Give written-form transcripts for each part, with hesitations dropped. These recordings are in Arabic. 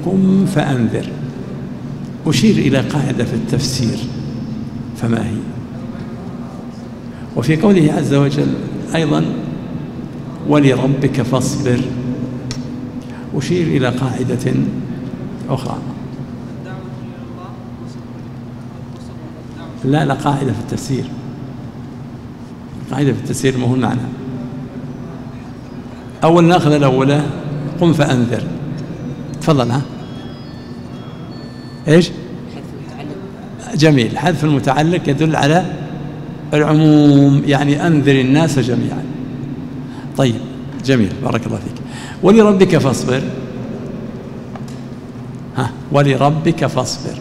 قم فأنذر. أشير إلى قاعدة في التفسير، فما هي؟ وفي قوله عز وجل أيضا ولربك فاصبر، أشير إلى قاعدة أخرى. لا قاعدة في التفسير، قاعدة في التفسير ما هو معنى. أول ناخذ الأولى قم فأنذر. تفضل. ها إيش؟ جميل. حذف المتعلق يدل على العموم، يعني أنذر الناس جميعا. طيب جميل، بارك الله فيك. ولربك فاصبر. ولربك فاصبر.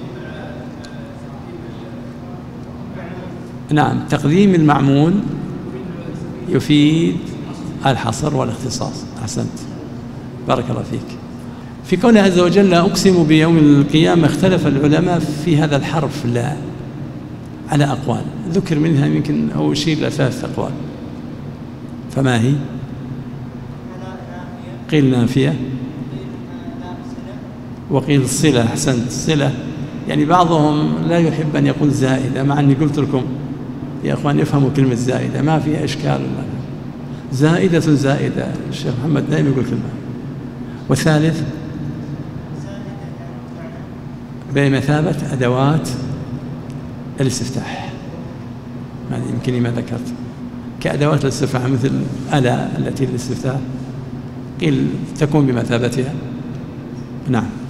نعم، تقديم المعمول يفيد الحصر والاختصاص. أحسنت، بارك الله فيك. في قوله عز وجل لا أقسم بيوم القيامة، اختلف العلماء في هذا الحرف لا على أقوال، ذكر منها يمكن أو أشير إلى 3 أقوال. فما هي؟ قيل نافية، وقيل صلة. أحسنت، صلة. يعني بعضهم لا يحب أن يقول زائدة، مع أني قلت لكم يا أخوان افهموا كلمة زائدة ما فيها إشكال. زائدة زائدة، الشيخ محمد دائما يقول كلمة. والثالث بمثابة أدوات الاستفتاح، يعني يمكن ما ذكرت كأدوات الاستفتاح، مثل ألا التي للاستفتاح قيل تكون بمثابتها. نعم.